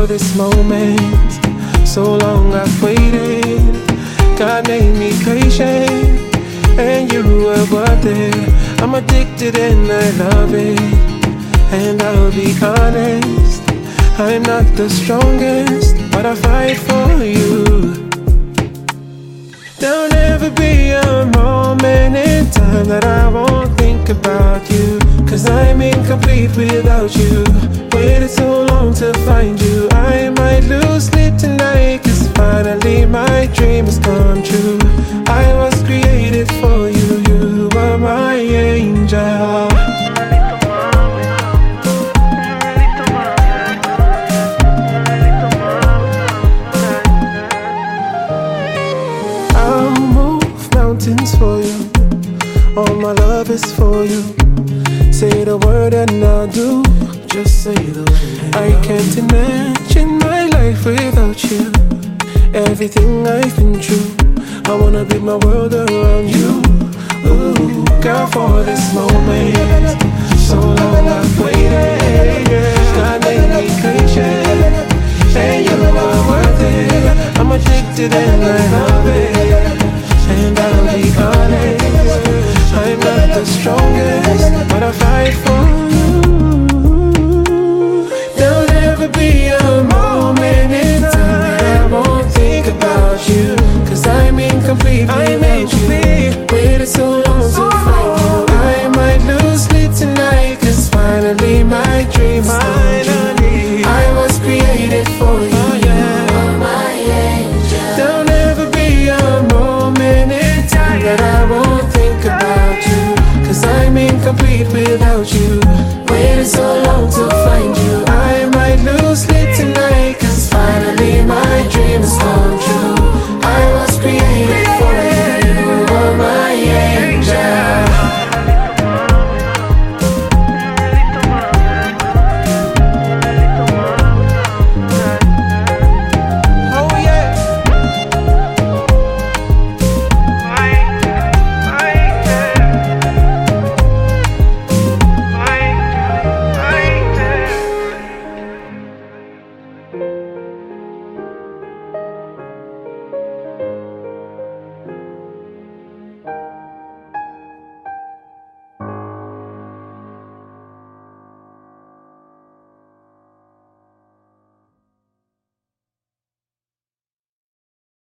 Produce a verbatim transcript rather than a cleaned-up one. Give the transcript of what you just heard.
this moment. So long I've waited. God made me patient, and you were worth it. I'm addicted and I love it. And I'll be honest, I'm not the strongest, but I fight for you. There'll never be a moment in time that I won't think about you, 'cause I'm incomplete without you. Waited so long to find you. I might lose sleep tonight, 'cause finally my dream has come true. I was created for you, you were my angel. Mountains for you, all my love is for you. Say the word and I'll do. Just say the word. I can't imagine my life without you. Everything I've been through, I wanna build my world around you. Ooh, girl, for this moment, so long I've waited. God made me patient, and you are worth it. I'm addicted and I love